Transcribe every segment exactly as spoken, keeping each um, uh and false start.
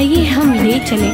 आइए हम ले चले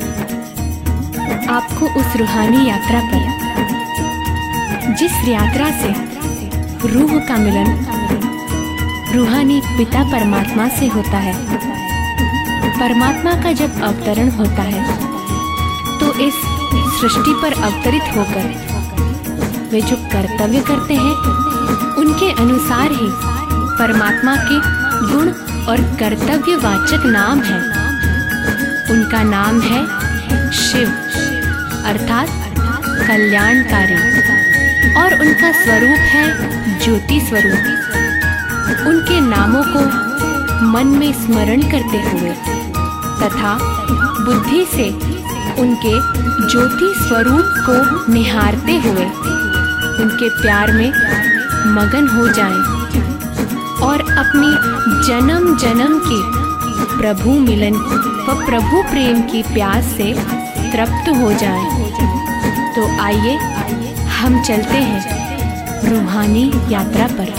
आपको उस रूहानी यात्रा पर, जिस यात्रा से रूह का मिलन रूहानी पिता परमात्मा से होता है। परमात्मा का जब अवतरण होता है तो इस सृष्टि पर अवतरित होकर वे जो कर्तव्य करते हैं उनके अनुसार ही परमात्मा के गुण और कर्तव्यवाचक नाम है। उनका नाम है शिव अर्थात कल्याणकारी, और उनका स्वरूप है ज्योति स्वरूप। उनके नामों को मन में स्मरण करते हुए तथा बुद्धि से उनके ज्योति स्वरूप को निहारते हुए उनके प्यार में मगन हो जाएं और अपनी जन्म जन्म की प्रभु मिलन व प्रभु प्रेम की प्यास से तृप्त हो जाएं। तो आइए हम चलते हैं रूहानी यात्रा पर।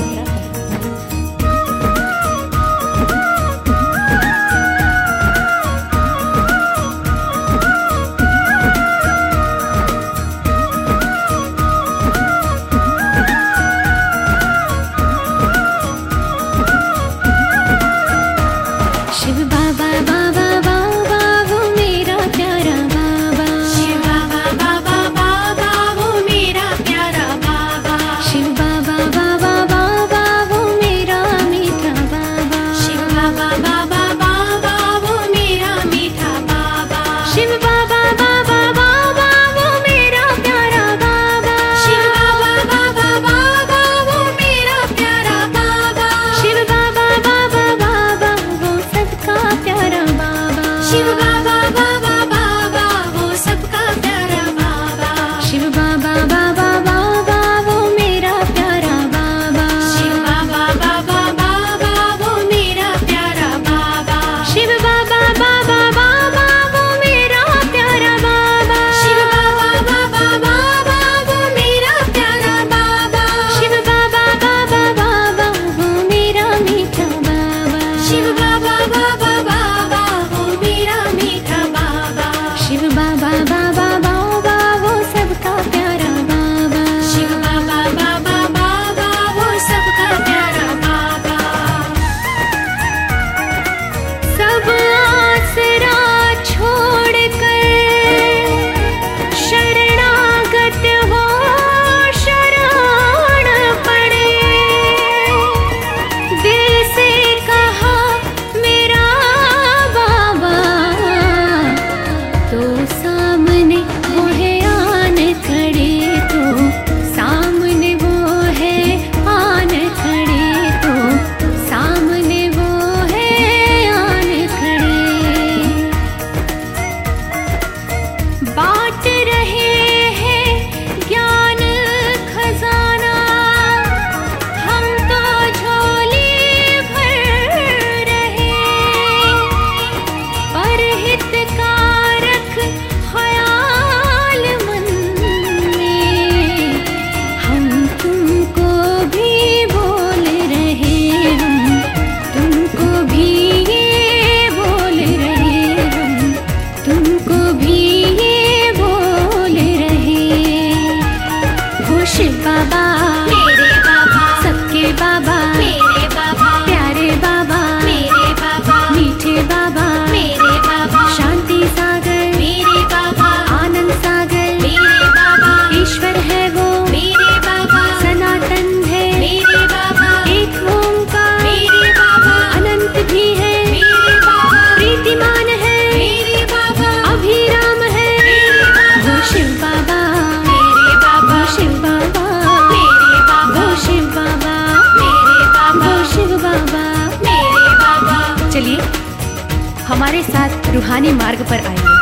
हमारे साथ रूहानी मार्ग पर आइए।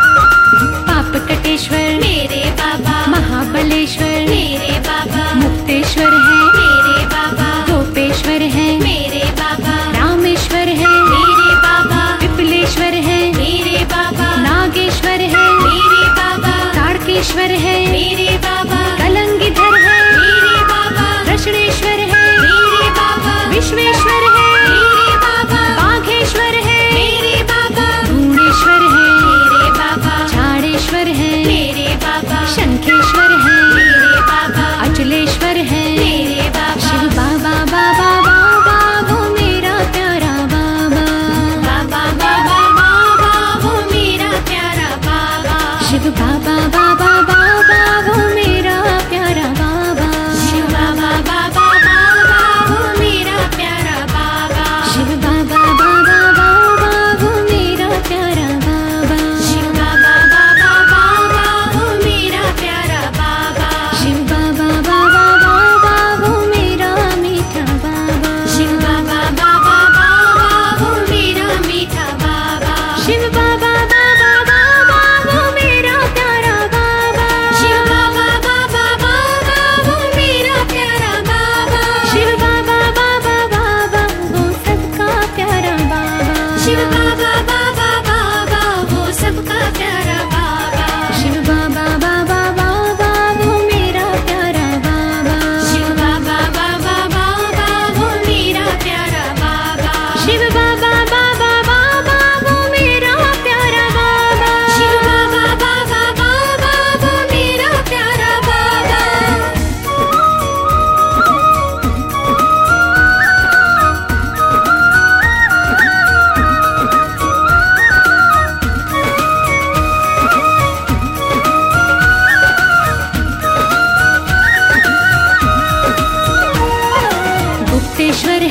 पाप कटेश्वर मेरे बाबा, महाबलेश्वर मेरे बाबा, मुक्तेश्वर है मेरे बाबा, गोपेश्वर है मेरे बाबा, रामेश्वर है मेरे बाबा, विपुलेश्वर है मेरे बाबा, नागेश्वर है मेरे बाबा, ताड़केश्वर है मेरे बाबा, कलंगीधर है मेरे बाबा, कृष्णेश्वर है मेरे बाबा, विश्वेश्वर है मेरे बाबा, बाघेश्वर है मेरे बाबा, गुणेश्वर है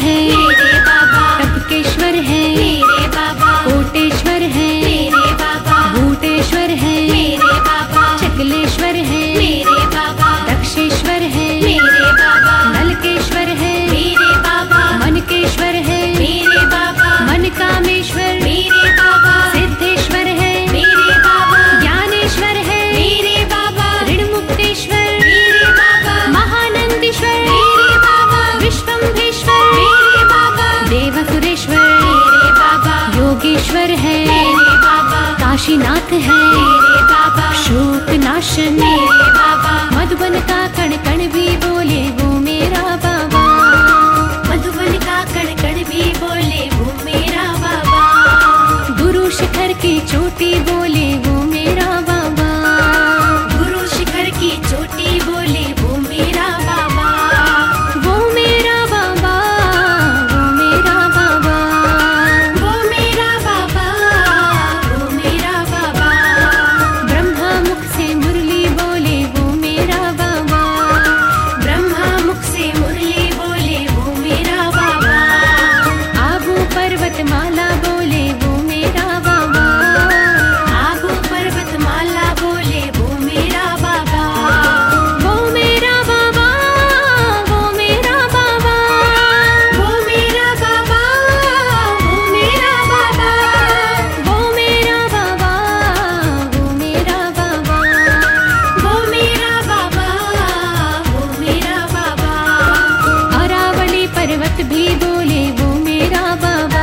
है मेरे बाबा, टपकेश्वर है मेरे बाबा, कोटेश्वर है मेरे बाबा, भूतेश्वर है मेरे बाबा, चकलेश्वर है मेरे बाबा, दक्षेश्वर है मेरे बाबा, नलकेश्वर है मेरे बाबा, मनकेश्वर है मेरे बाबा, मनकामेश्वर मेरे बाबा, सिद्धेश्वर है मेरे बाबा, ज्ञानेश्वर है मेरे बाबा, ऋणमुक्तेश्वर मेरे बाबा, महानंदीश्वर मेरे बाबा, विश्वम्भेश्वर मेरे बाबा, देवसुरेश्वर मेरे बाबा, योगेश्वर है मेरे बाबा, काशीनाथ है मेरे बाबा, शोकनाशन मेरे बाबा, मधुबन का कण कण भी बोले वो मेरा बाबा मधुबन का कण कण भी बोले वो मेरा बाबा, गुरु शिखर की चोटी बोले वो मेरा बाबा गुरु शिखर की चोटी बोले वो मेरा बाबा, वो मेरा बाबा वो मेरा बाबा वो मेरा बाबा, वो मेरा बाबा, ब्रह्मा मुख से मुरली बोले वो मेरा बाबा ब्रह्मा मुख से मुरली बोले वो मेरा बाबा, आबू पर्वत माला बोले वो मेरा बाबा आबू पर्वत माला बोले वो मेरा बाबा, वो मेरा बाबा वो मेरा बाबा वो मेरा बाबा, वो मेरा बाबा, वो मेरा बाबा वो मेरा बाबा वो मेरा बाबा, वो मेरा बाबा, अरावली पर्वत भी बोले वो मेरा बाबा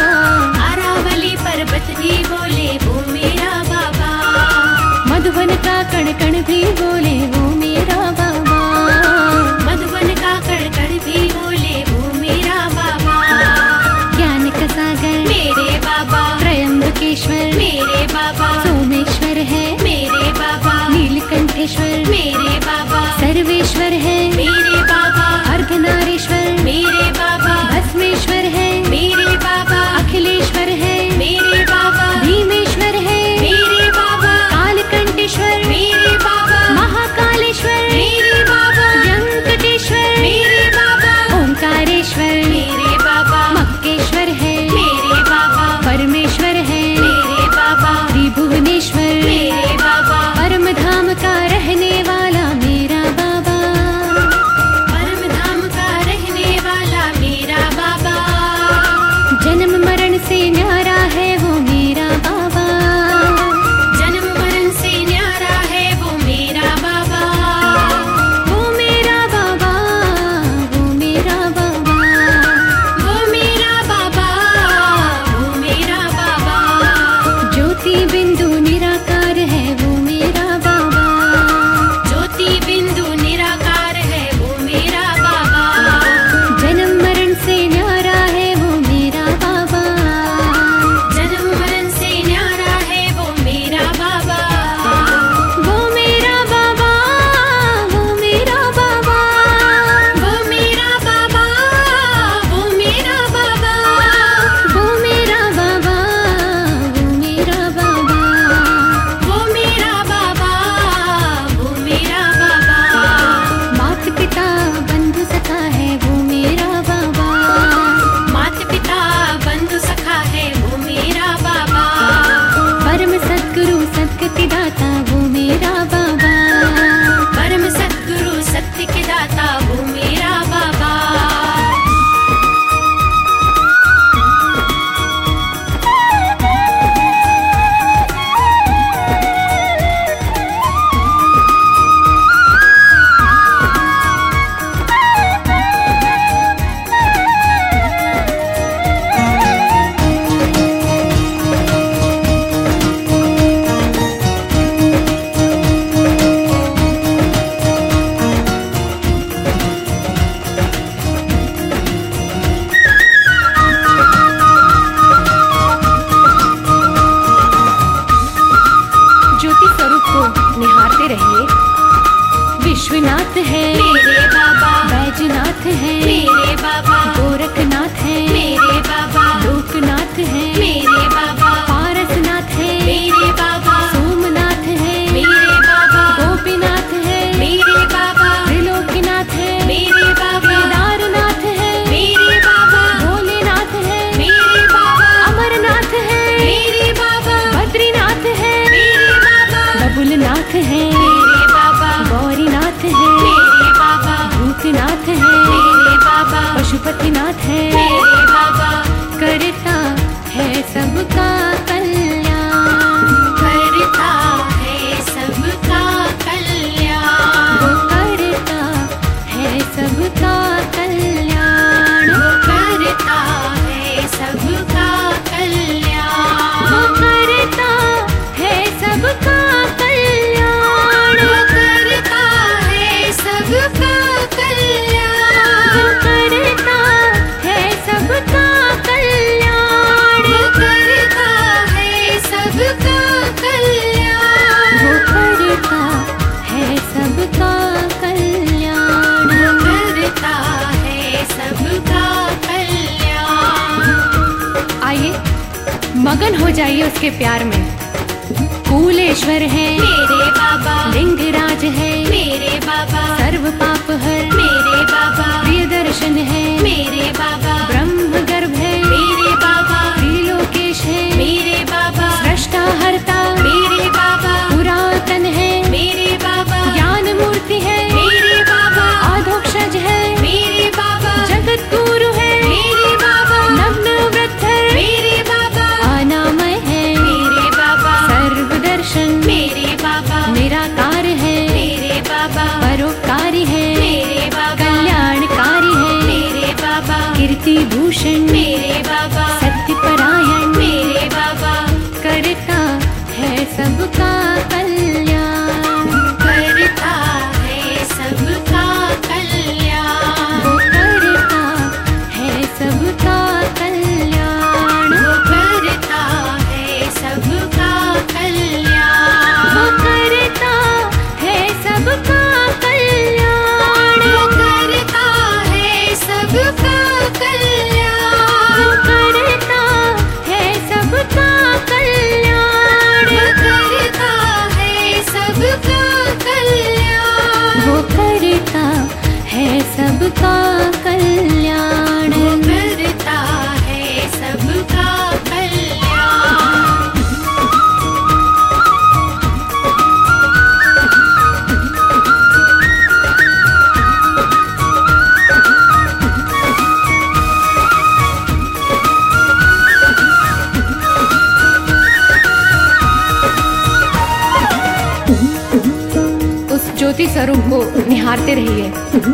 अरावली पर्वत भी बोले वो मेरा बाबा, मधुबन का कण कण भी बोले वो मेरा बाबा मधुबन का कण कण भी बोले वो मेरा बाबा, ज्ञान का सागर मेरे बाबा, त्रयंबकेश्वर मेरे बाबा, सोमेश्वर है मेरे बाबा, नीलकंठेश्वर मेरे बाबा, सर्वेश्वर है मेरे बाबा, अर्धनारीश्वर मेरे बाबा, भस्मेश्वर है मेरे बाबा, अखिलेश्वर है मेरे बाबा, भीमेश्वर है मेरे बाबा, कालकंठेश्वर मेरे बाबा, महाकालेश्वर मेरे बाबा, व्यंकटेश्वर मेरे बाबा, ओंकारेश्वर मेरे बाबा, मक्केश्वर है मेरे बाबा, परमेश्वर है मेरे बाबा, त्रिभुवनेश्वर मेरे बाबा, परम धाम का रहने वाला मेरा बाबा परम धाम का रहने वाला मेरा बाबा, जन्म मरण से न्यारा है वो मेरा बाबा जन्म मरण से न्यारा है वो मेरा बाबा, वो मेरा बाबा वो मेरा बाबा वो मेरा बाबा, वो मेरा बाबा, ज्योति बिंदु निराकार है वो मेरा बाबा ज्योति बिंदु निराकार है वो मेरा बाबा, जन्म मरण से न्यारा है वो मेरा बाबा जन्म मरण से न्यारा है वो मेरा बाबा, वो मेरा बाबा वो मेरा बाबा वो मेरा बाबा, वो मेरा बाबा, वो मेरा बाबा वो मेरा बाबा वो मेरा बाबा, वो मेरा बाबा, मात पिता बंधु सखा है वो मेरा बाबा माता पिता बंधु सखा है वो मेरा बाबा, परम सद्गुरु सद्गति दाता वो मेरा बाबा परम सद्गुरु सत्य के दाता वो मेरा बाबा, ज्योति स्वरूप को निहारते रहिए। विश्वनाथ है मेरे बाबा, बैजनाथ है मेरे बाबा, गोरखनाथ है मेरे बाबा, लोकनाथ है मेरे बाबा, पारसनाथ है मेरे बाबा, सोमनाथ है मेरे बाबा, गोपीनाथ है मेरे बाबा, त्रिलोकीनाथ है मेरे बाबा, केदारनाथ है मेरे बाबा, सबका कल्याण। वो करता है सबका कल्याण। वो करता है सबका कल्याण। वो करता है सबका कल्याण। वो करता है सबका कल्याण। आइए मगन हो जाइए उसके प्यार में। कूलेश्वर है मेरे बाबा, लिंगराज है मेरे बाबा, सर्व पाप हर मेरे बाबा, प्रिय दर्शन है मेरे बाबा, ब्रह्म गर्भ है मेरे बाबा, त्रिलोकेश है मेरे बाबा, सृष्टा हरता मेरे बाबा, पुरातन है मेरे बाबा, ज्ञान मूर्ति है मेरे बाबा, आधोक्षज है मेरे बाबा, जगत गुरु है मेरे बाबा, नग्न वृद्धर मेरे बाबा, अनामय है मेरे बाबा, सर्वदर्शन मेरे बाबा, निराकार है मेरे बाबा, परोपकारी है मेरे बाबा, कल्याणकारी है मेरे बाबा, कीर्ति भूषण मेरे बाबा, सत्यपरायण मेरे बाबा, करता है सबका कल्याण। करता है सबका कल्याण। वो करता है सबका कल्याण। वो करता है सबका कल्याण। वो करता है सबका कल्याण। वो करता है सबका कल्याण। वो करता है सबका कल्याण। वो करता है सबका कल्याण। वो करता है सबका कल्याण। वो करता है सबका कल्याण। उस ज्योति स्वरूप को निहारते रहिए।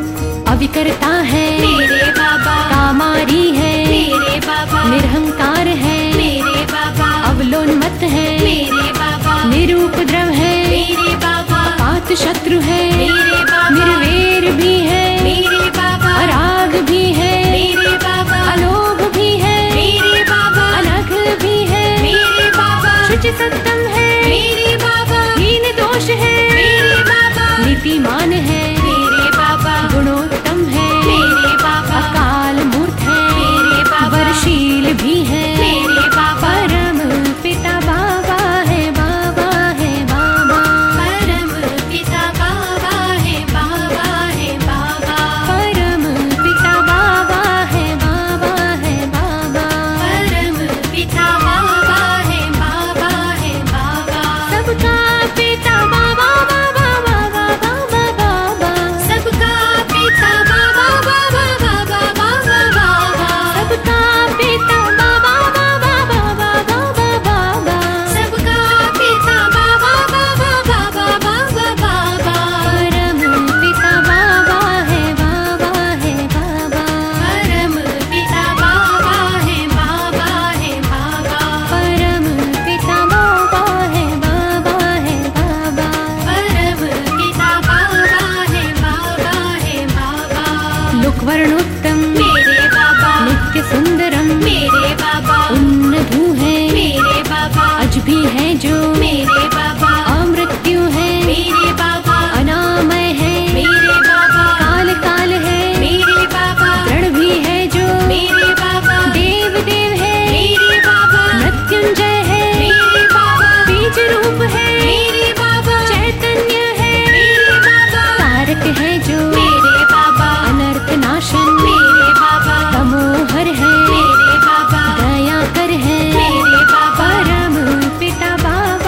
अविकर्ता है मेरे बाबा, कामारी है मेरे बाबा, निरहंकार है मेरे बाबा, अवलोन्मत है मेरे बाबा, निरुपद्रव है मेरे बाबा, पात शत्रु है मेरे बाबा, निर्वेर भी है मेरे बाबा, अराग भी है मेरे बाबा, अलोभ भी है मेरे बाबा, अनघ भी है मेरे बाबा, शुचि सत्तम है मेरे बाबा, हीन दोष है मेरे बाबा, नीतिमान है मेरे बाबा, गुणोत्तम है मेरे बाबा, अकाल मूर्त है मेरे बाबा, वर्षील भी है मेरे बाबा, परम पिता बाबा है बाबा है बाबा परम पिता बाबा है बाबा है बाबा, परम पिता बाबा है बाबा है बाबा परम पिता बाबा है बाबा है बाबा, सबका पिता बाबा बाबा बाबा बाबा बाबा सबका पिता बाबा बाबा बाबा बाबा बाबा, सबका पिता बाबा बाबा बाबा बाबा बाबा सबका पिता बाबा बाबा बाबा बाबा बाबा, परम पिता बाबा है बाबा है बाबा परम पिता बाबा है बाबा है बाबा, परम पिता बाबा है बाबा है बाबा परम पिता बाबा है बाबा है बाबा, लोकवर्णोत्तम मेरे बाबा, नित्य सुंदरम मेरे बाबा, उन्नधु है मेरे बाबा, अज भी है जो मेरे बाबा, अमृत्यु है मेरे बाबा, अनामय है मेरे बाबा, काल काल है मेरे बाबा, दृढ़ भी है जो मेरे बाबा, देव देव है मेरे बाबा, मृत्युंजय है मेरे बाबा, बीज रूप है मेरे बाबा, चैतन्य है मेरे बाबा, तारक है जो मेरे बाबा, अनर्थ नाशन मेरे बाबा, तमोहर है मेरे बाबा, दया कर है मेरे बाबा, परम पिता बाबा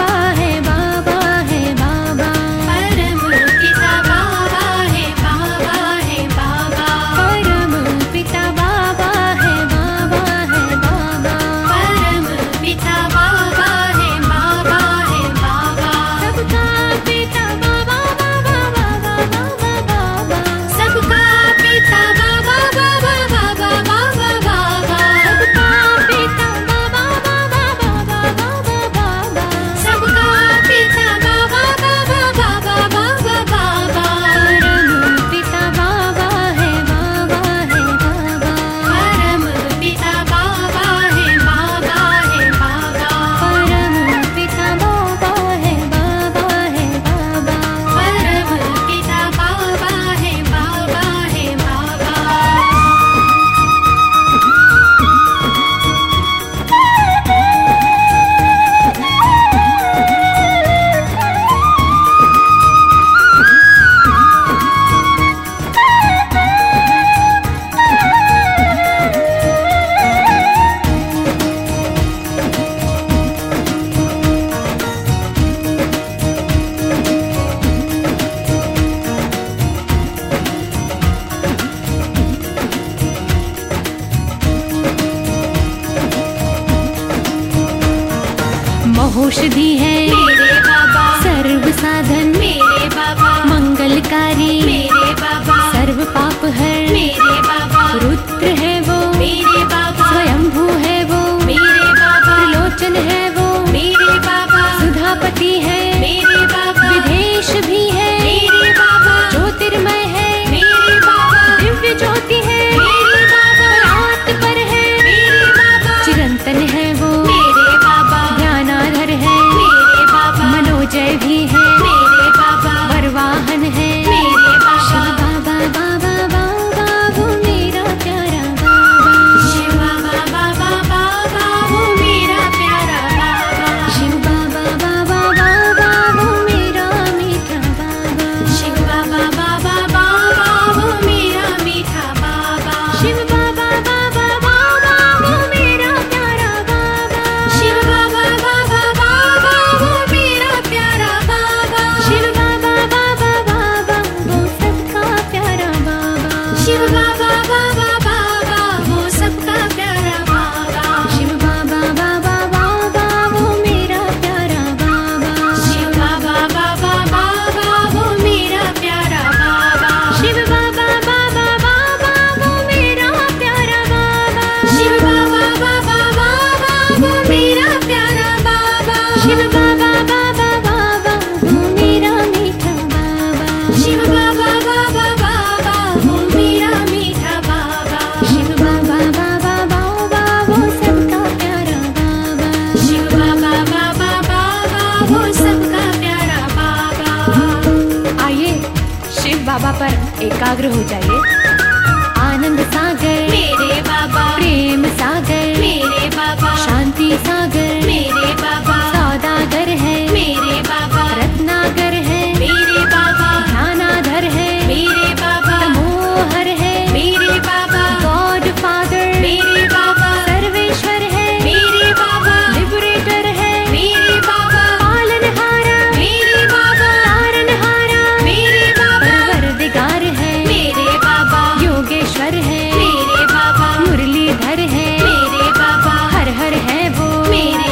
औषधि है मेरे बाबा, सर्व साधन मेरे बाबा, मंगलकारी मेरे बाबा, सर्व पाप हर मेरे बाबा, रुद्र है वो मेरे बाबा, स्वयंभू है वो मेरे बाबा, त्रिलोचन है वो मेरे बाबा, सुधापति है मेरे बाबा, विदेश भी है मेरे बाबा, ज्योतिर्मय है मेरे बाबा, दिव्य ज्योति है मेरे बाबा, रात पर है मेरे बाबा, चिरंतन है वो मेरे बाबा, ज्ञानाधर है मेरे बाबा, मनोजय भी है मेरे बाबा, वरवाहन है मेरे बाबा, शिव बाबा बाबा बाबा वो मेरा प्यारा बाबा शिव बाबा, बाबा, बाबा, वो मेरा प्यारा बाबा, शिव बाबा बाबा बाबा वो मेरा मीठा बाबा शिव बाबा, बाबा, बाबा, वो मेरा मीठा बाबा, शिव बाबा बाबा बाबा वो मेरा प्यारा बाबा शिव बाबा, बाबा, बाबा, वो मेरा प्यारा बाबा, शिव बाबा बाबा बाबा वो सबका प्यारा बाबा शिव बाबा, बाबा, बाबा, वो सबका प्यारा बाबा, शिव बाबा बाबा बाबा वो मेरा प्यारा बाबा शिव बाबा, बाबा, बाबा, वो मेरा प्यारा बाबा, शिव बाबा बाबा बाबा वो मेरा प्यारा बाबा शिव बाबा, बाबा, बाबा, वो मेरा प्यारा बाबा, शिव बाबा बाबा बाबा वो मेरा मीठा बाबा शिव बाबा, बाबा, बाबा, वो मेरा मीठा बाबा, शिव बाबा बाबा बाबा वो सबका प्यारा बाबा शिव बाबा, बाबा, बाबा, वो सबका प्यारा बाबा। आइए शिव बाबा पर एकाग्र हो जाइए। आनंद सागर मेरे बाबा, प्रेम सागर मेरे बाबा, शांति सागर मेरे बाबा, सौदागर है मेरे बाबा, रत्नागर है मेरे बाबा, ध्यानाधर है मेरे बाबा, मोहर है मेरे बाबा, गॉड फादर मेरे बाबा, सर्वेश्वर है मेरे बाबा, लिबरेटर है मेरे बाबा, पालनहारा मेरे बाबा, तारनहारा मेरे बाबा, परवरदिगार है मेरे बाबा, योगेश्वर है मेरे बाबा, मुरलीधर है मेरे बाबा, हर हर है वो मेरे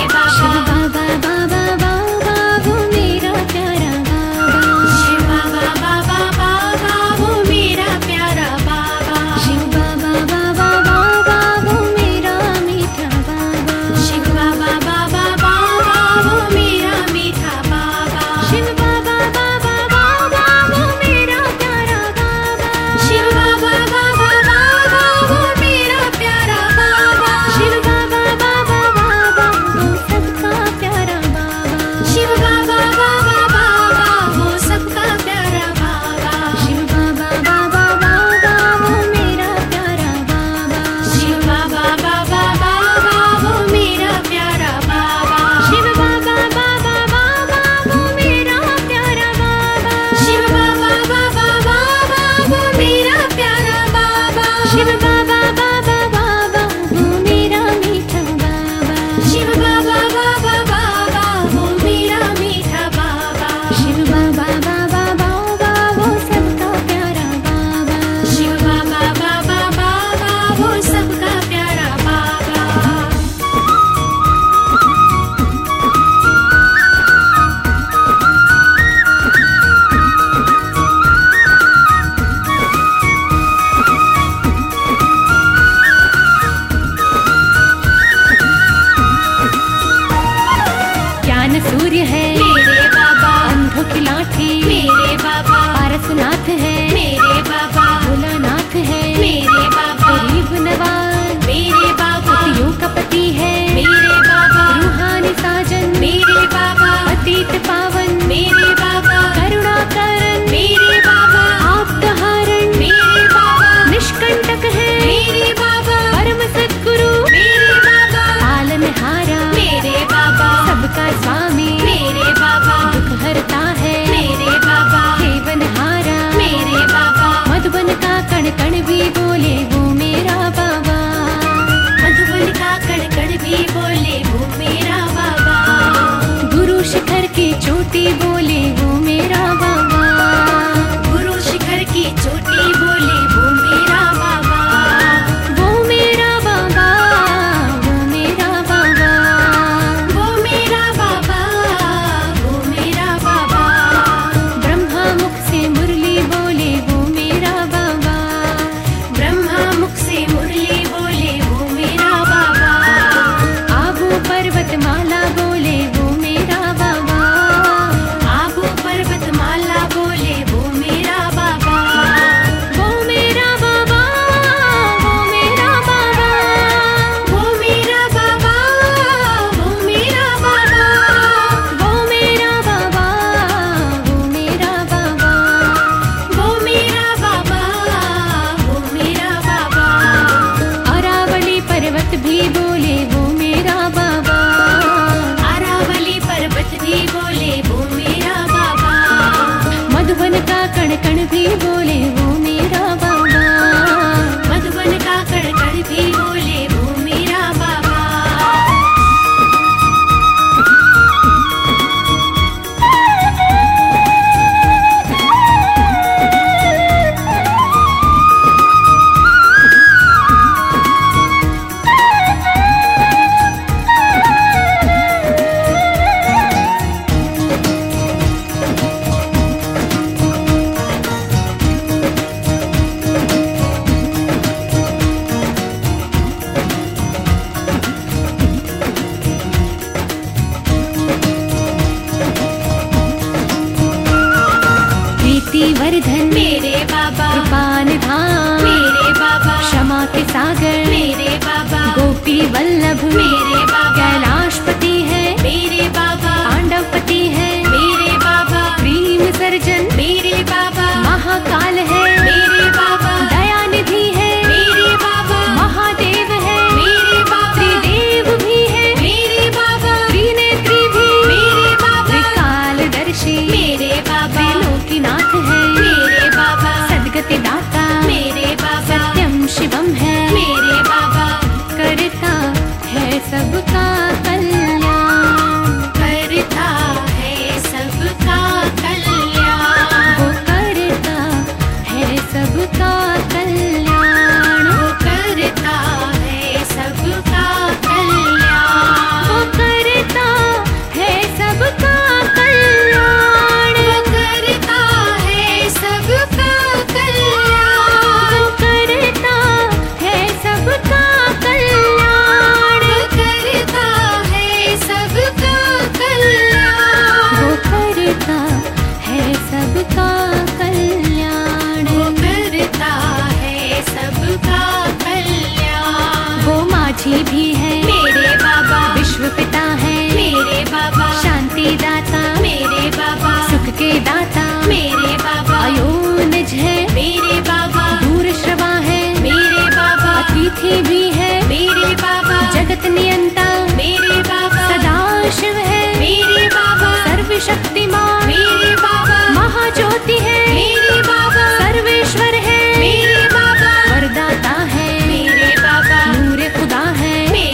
के सागर मेरे बाबा, गोपी वल्लभ मेरे बाबा, कैलाशपति है मेरे बाबा, पांडवपति है मेरे बाबा, प्रेम सर्जन मेरे बाबा, महाकाल है मेरे बाबा, दयानिधि है मेरे बाबा, महादेव है मेरे बाबा, त्रिदेव भी है मेरे बाबा, त्रिनेत्री भी मेरे बाबा, त्रिकालदर्शी मेरे बाबा, त्रिलोकीनाथ है मेरे बाबा, सद्गति दाता मेरे बाबा, सत्यम शिवम है मेरे बाबा, करता है सबका कल्याण करता है सबका कल्याण, वो करता है सबका कल्याण वो करता है सबका कल्याण, वो करता है सबका कल्याण वो करता है सबका कल्याण, वो करता है सबका कल्याण वो करता है सबका कल्याण, वो करता है सबका कल्याण वो करता है सबका कल्याण, वो माझी भी है मेरे बाबा, विश्व पिता है मेरे बाबा, शांति दाता मेरे बाबा, सुख के दाता मेरे बाबा, अयोनिज है मेरे बाबा, दूर श्रवा है मेरे बाबा, अतिथि भी है मेरे बाबा, जगत नियंता मेरे बाबा, सदा शिव है मेरे बाबा, सर्वशक्तिमान मेरे बाबा, महाज्योति है मेरे बाबा, सर्वेश्वर है मेरे बाबा, वरदाता है मेरे बाबा, नूरे खुदा है मेरे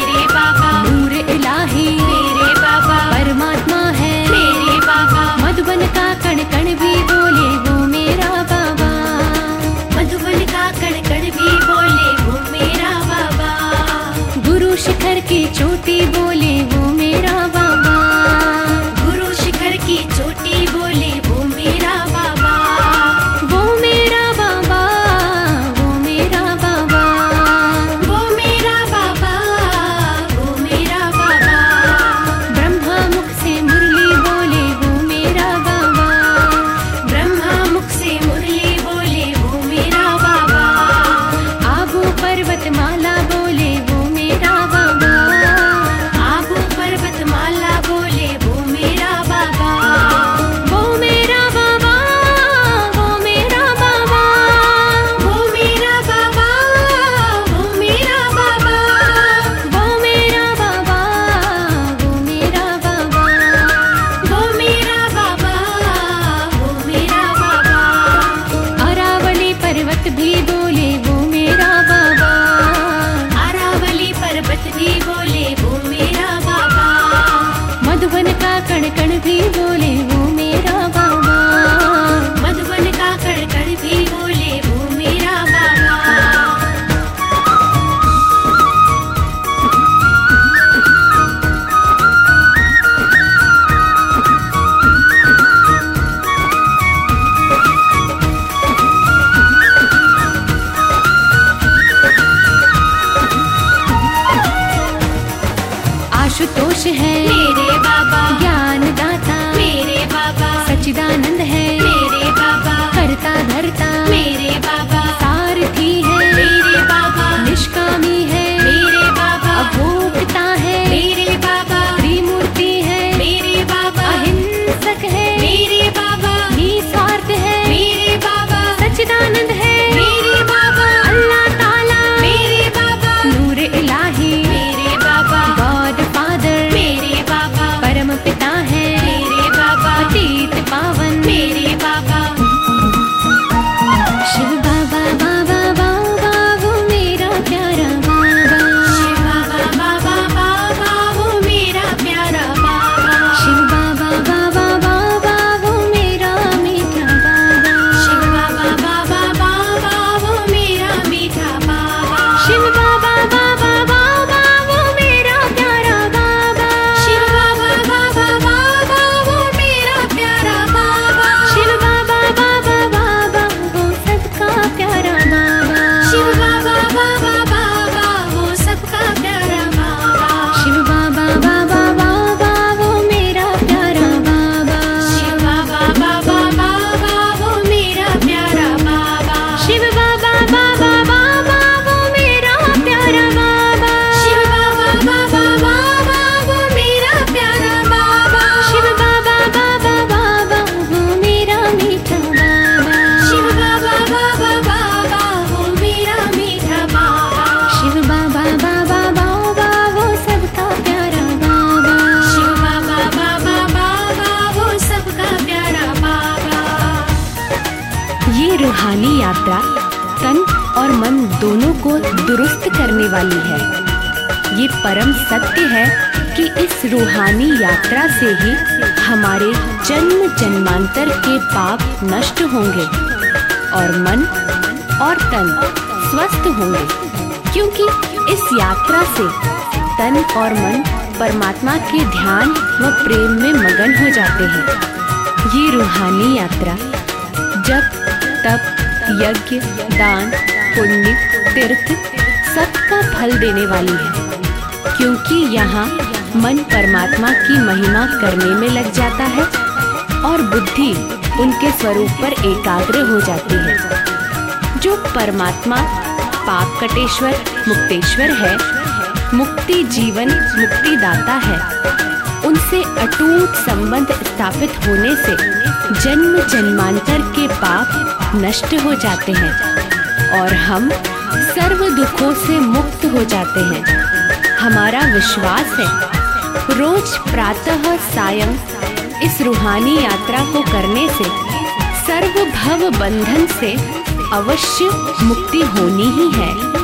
को दुरुस्त करने वाली है। ये परम सत्य है कि इस रूहानी यात्रा से ही हमारे जन्म जन्मांतर के पाप नष्ट होंगे और मन और तन स्वस्थ होंगे, क्योंकि इस यात्रा से तन और मन परमात्मा के ध्यान व प्रेम में मगन हो जाते हैं। ये रूहानी यात्रा जप, तप, यज्ञ, दान, पुण्य, तीर्थ सबका फल देने वाली है, क्योंकि यहाँ मन परमात्मा की महिमा करने में लग जाता है और बुद्धि उनके स्वरूप पर एकाग्र हो जाती है। जो परमात्मा पाप कटेश्वर मुक्तेश्वर है, मुक्ति जीवन मुक्तिदाता है, उनसे अटूट संबंध स्थापित होने से जन्म जन्मांतर के पाप नष्ट हो जाते हैं और हम सर्व दुखों से मुक्त हो जाते हैं। हमारा विश्वास है रोज प्रातः सायं इस रूहानी यात्रा को करने से सर्व भव बंधन से अवश्य मुक्ति होनी ही है।